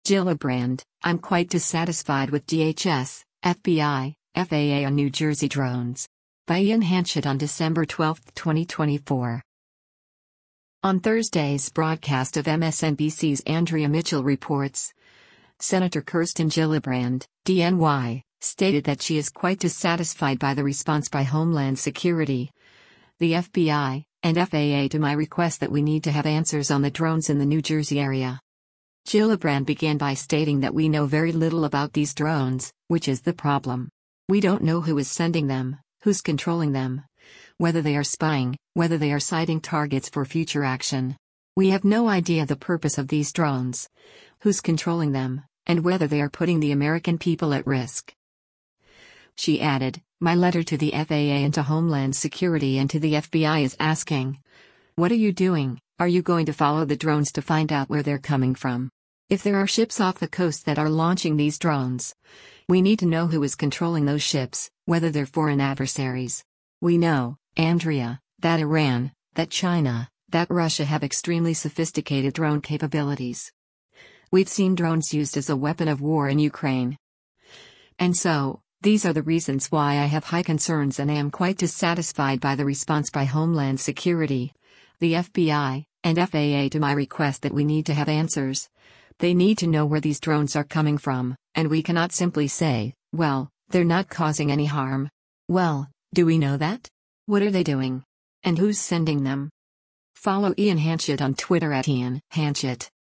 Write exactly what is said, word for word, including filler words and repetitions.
Gillibrand, I'm quite dissatisfied with D H S, F B I, F A A on New Jersey drones. By Ian Hanchett on December twelfth, twenty twenty-four. On Thursday's broadcast of M S N B C's Andrea Mitchell Reports, Senator Kirsten Gillibrand, D N Y, stated that she is quite dissatisfied by the response by Homeland Security, the F B I, and F A A to my request that we need to have answers on the drones in the New Jersey area. Gillibrand began by stating that we know very little about these drones, which is the problem. We don't know who is sending them, who's controlling them, whether they are spying, whether they are sighting targets for future action. We have no idea the purpose of these drones, who's controlling them, and whether they are putting the American people at risk. She added, my letter to the F A A and to Homeland Security and to the F B I is asking, what are you doing? Are you going to follow the drones to find out where they're coming from? If there are ships off the coast that are launching these drones, we need to know who is controlling those ships, whether they're foreign adversaries. We know, Andrea, that Iran, that China, that Russia have extremely sophisticated drone capabilities. We've seen drones used as a weapon of war in Ukraine. And so, these are the reasons why I have high concerns and I am quite dissatisfied by the response by Homeland Security, the F B I, and F A A to my request that we need to have answers. They need to know where these drones are coming from, and we cannot simply say, well, they're not causing any harm. Well, do we know that? What are they doing? And who's sending them? Follow Ian Hanchett on Twitter at Ian Hanchett.